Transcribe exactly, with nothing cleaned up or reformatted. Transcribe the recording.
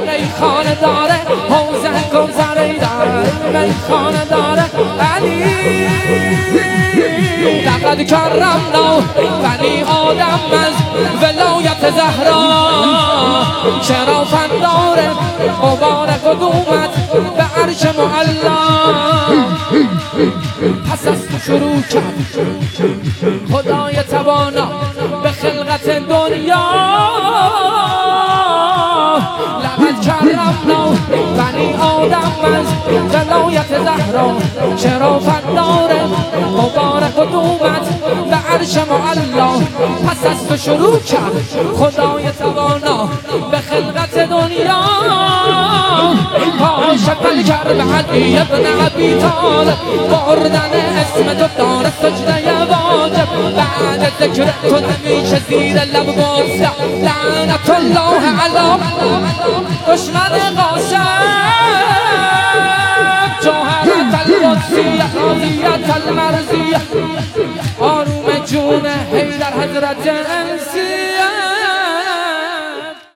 میخانه داره حوزه گذره در میخانه داره علی لقد کرمنا بنی آدم از ولایت زهرا شرافت داره غبار قدومت به عرش معلا پس از تو شروع کرد خدای توانا به خلقت دنیا لقد کرمنا بنی آدم از ولایت زهرا شرافت داره غبار قدومت به عرش معلا پس از تو شروع کرد خدای توانا به خلقت دنیا کاشف الکرب علی ابن ابی طالب بردن اسم تو داره سجده واجب بعد ذکر تو همیشه زیر لب گفته لعنت الله علی دشمن قاسم جوهرت القدسیه راضیت المرضیه آروم جون حیدر حضرت انسیه